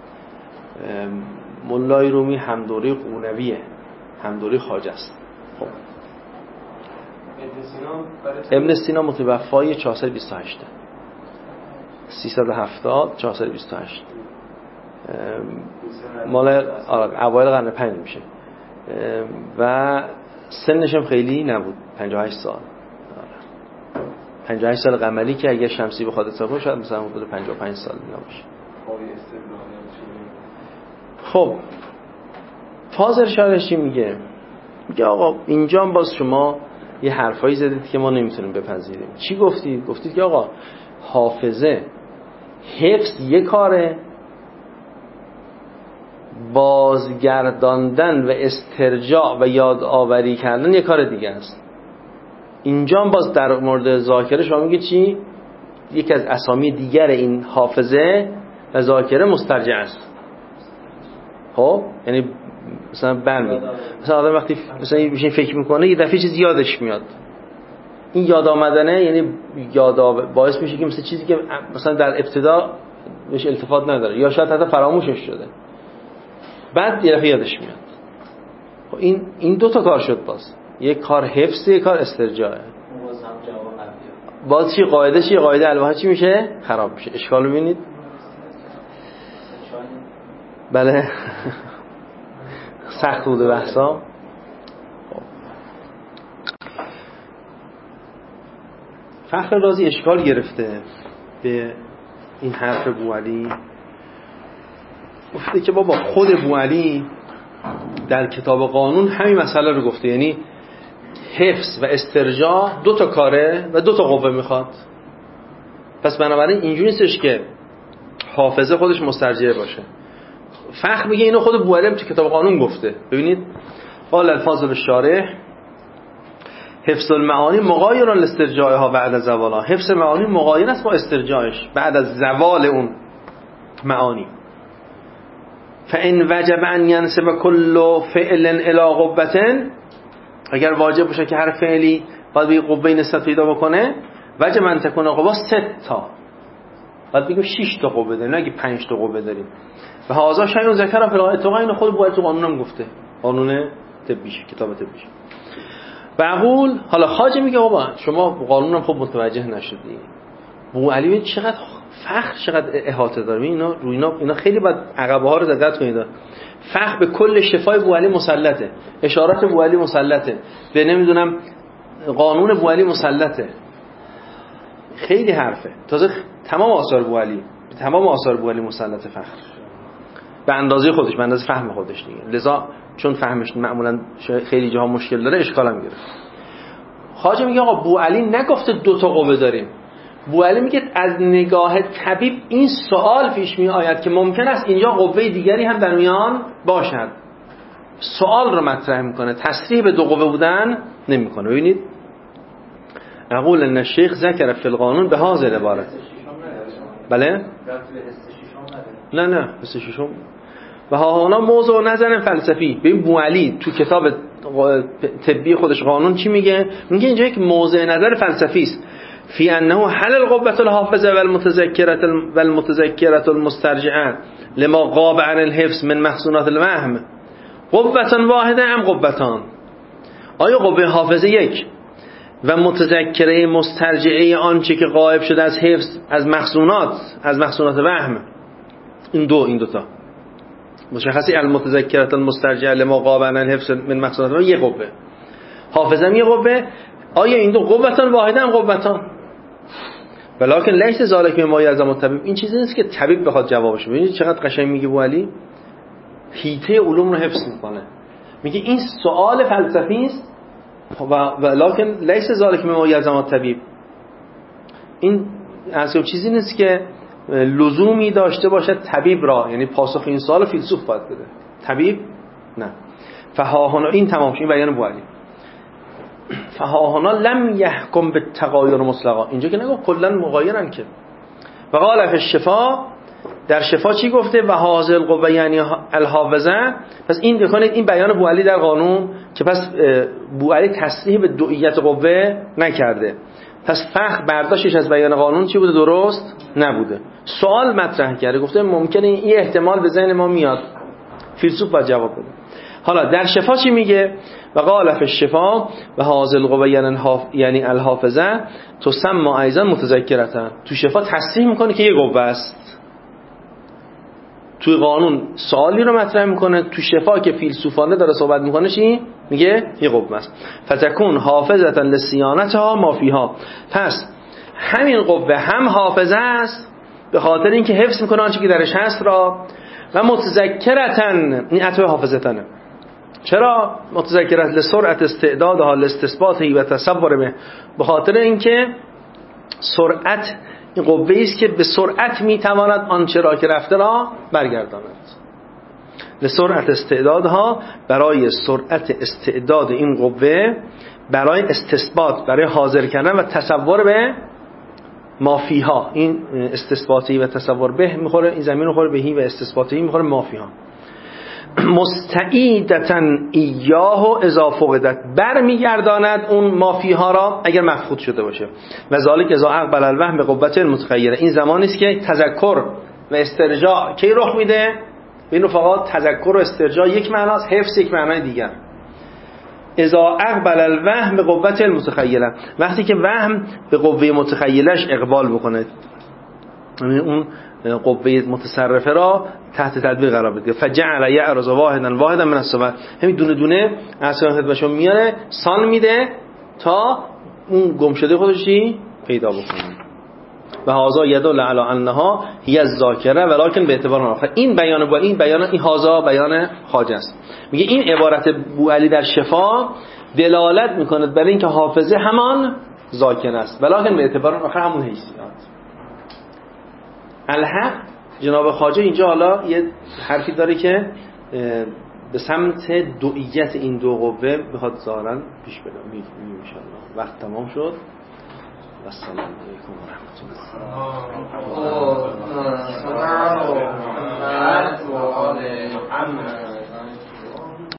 مولای رومی همدوری قونویه، همدوری خواجه است. خب ابن سینا متوفای چهارصد و بیست و هشت سیصد و هفتاد چهارصد و بیست و هشت مال اوایل قرن پنج میشه و سنش هم خیلی نبود، پنجاه و هشت سال. پنجاه و هشت سال قمری که اگه شمسی بخواد حساب شاید مثلا حدود پنجاه و پنج سال نباشه. خب فاضل شارحی چی میگه؟ میگه آقا اینجا هم باز شما یه حرفایی زدید که ما نمیتونیم بپذیریم. چی گفتید؟ گفتید که آقا حافظه حفظ یه کاره، بازگرداندن و استرجاع و یادآوری کردن یه کار دیگه است. اینجا هم باز در مورد ذاکره شما میگه چی؟ یکی از اسامی دیگر این حافظه و ذاکره مسترجع است. خب یعنی مثلا برمی مثلا آدم وقتی مثلا میشه فکر میکنه یه دفعه چیز یادش میاد، این یاد آمدنه یعنی یاد باعث میشه که مثلا چیزی که مثلا در ابتدا بهش التفات نداره یا شاید حتی فراموشش شده بعد یه دفعه یادش میاد. خب این این دو تا کار شد. باز یک کار حفظ، یک کار استرجاعه. باز چی قاعده چی قاعده الواحد چی میشه؟ خراب میشه. اشکال رو ببینید. بله سخت بوده بحثا. فخر رازی اشکال گرفته به این حرف بوعلی، گفته که بابا خود بوعلی در کتاب قانون همین مسئله رو گفته، یعنی حفظ و استرجاع دو تا کاره و دو تا قوه میخواد. پس بنابراین اینجوری نیستش که حافظه خودش مسترجع باشه. فخر میگه اینو خود بوعلی تو کتاب قانون گفته. ببینید قال الفاظل الشارح حفظ المعانی مغایر لاسترجاعها بعد از زوالها. حفظ معانی مغایر است با استرجاعش بعد از زوال اون معانی. فان وجب ان ينسب كل فعل الى قوه، اگر واجب باشه که هر فعلی باید به قوه نسبت پیدا بکنه، وجب ان تكون قوه سه تا، بعد بگیم شش تا قوه داریم، نه پنج تا قوه داریم. و هذا شیء ذکر فی الاتقاء، اینو خود بوئلی تو قانونم گفته، قانون طبیش، کتاب طبیش. بقول حالا خواجه میگه بابا شما قانونم خب متوجه نشدی. بوئلی چقدر فخر، چقدر احاطه داره، اینا روی اینا اینا خیلی باید عقبه ها رو دقت کنید. فخر به کل شفای بوئلی مسلطه، اشارات بوئلی مسلطه، به نمیدونم قانون بوئلی مسلطه، خیلی حرفه. تازه تمام آثار بوئلی، تمام آثار بوئلی مسلطه فخر به اندازه خودش، به اندازه فهم خودش دیگه. لذا چون فهمش معمولا خیلی جاها مشکل داره اشکال هم گرفت. خواجه میگه آقا بوئلی نگفته دو تا قوه داریم، بوئلی میگه از نگاه طبیب این سوال پیش می آید که ممکن است اینجا قوه دیگری هم در میان باشد. سوال رو مطرح میکنه، تصریح به دو قوه بودن نمیکنه. ببینید اقول ان الشیخ ذکر فی القانون به هذا العباره. بله؟ نه نه بس ششم. و ها هنا موضوع نظر فلسفی. ببین بوئلی تو کتاب طبی خودش قانون چی میگه؟ میگه اینجا یک موضع نظر فلسفی است. فی انه حل القوة الحافظه والمتذکرة والمتذکرة المسترجعه لما غاب عن الحفظ من محصولات الوهم قوة واحده ام قوتان. آیا قوه حافظه یک و متذکره مسترجعه آنچه که غایب شده از حفظ از مخزونات از مخزونات وهم، این دو این دوتا مشخصی، المتذکرة المسترجعه لما غاب عن الحفظ من مخزونات وهم یک قوه، حافظه هم یک قوه. آیا این دو قوتان واحده هم قوتان؟ ولکن لیس ذالک مما یلزم الطبیب. این چیزی نیست که طبیب بخواد جوابش بده. ببینید چقدر قشنگ میگه بوئلی، حیطه علوم رو حفظ میکنه. میگه این سوال فلسفی است و ولکن لیس ذالک مما یلزم الطبیب. این اصلا چیزی نیست که لزومی داشته باشه طبیب را، یعنی پاسخ این سوال فیلسوف باید بده، طبیب نه. فها هنا این تمام شد، این بیان بوئلی. فها هنا لم يحكم بالتغایر مطلقا، اینجا که نگو کلا مغایرن که. و قال فی الشفا، در شفا چی گفته؟ و هذا القوه یعنی الحافظه. پس این بکنید این بیان بوئلی در قانون که پس بوئلی تصریح به دوئیت قوه نکرده، پس فخر برداشتش از بیان قانون چی بوده؟ درست نبوده. سوال مطرح کرده، گفته ممکنه این احتمال به ذهن ما میاد، فیلسوف باید جواب بده. حالا در شفا چی میگه؟ و قال فی الشفا و هذا القوه یعنی الحافظه تسمى ایضا متذکرة. تو شفا تصریح میکنه که یه قوه است. توی قانون سوالی رو مطرح میکنه، تو شفا که فیلسوفانه داره صحبت میکنه چی؟ میگه یه قوه است. فتكون حافظة لصيانتها ما فيها. پس همین قوه هم حافظه است به خاطر اینکه حفظ میکنه آنچه که درش هست را، و متذکرتن، این عطوه حافظتنه. چرا متذکرت؟ لسرعت استعدادها لاستثباته و تصور به، به خاطر اینکه سرعت این قوه است که به سرعت میتواند آنچه را که رفته را برگرداند. لسرعت استعدادها، برای سرعت استعداد این قوه برای استثبات، برای حاضر کردن و تصور به مافیها. این استثباتی و تصور به میخوره، این زمین رو خوره بهی و استثباتی میخوره مافیها. مستعیدتن ایاه و اذا فقدت، بر میگرداند اون مافیها را اگر مفقود شده باشه. و ذالک اذا اقبل الوهم به قوت المتغیره، این زمانی است که تذکر و استرجاع کی رخ میده؟ این فقط تذکر و استرجاع یک معناست، حفظ یک معنای دیگر. اذا اقبل الوهم به قوت المتخیله، وقتی که وهم به قوه متخیلش اقبال بکنه، یعنی اون قوه متصرفه را تحت تدبیر قرار بده. فجعل یعرض واحدا واحدا من الصفات، همین دونه دونه اصلا بهشون میاره، سان میده تا اون گم شده خودش پیدا بکنه. و هذا یدل علی انها هی الذاکره ولکن به اعتبار آخر. این بیان بوئلی، این بیان این هذا بیان خواجه است. میگه این عبارت بوئلی در شفا دلالت میکنه بر اینکه حافظه همان ذاکره است ولکن به اعتبار آخر همون حیثیت. الحق جناب خواجه اینجا حالا یه حرفی داره که به سمت دوئیت این دو قوه بخواد ظاهرا پیش بره. میگیم ان شاء الله وقت تمام شد. و السلام علیکم و رحمت الله. محمد و آل محمد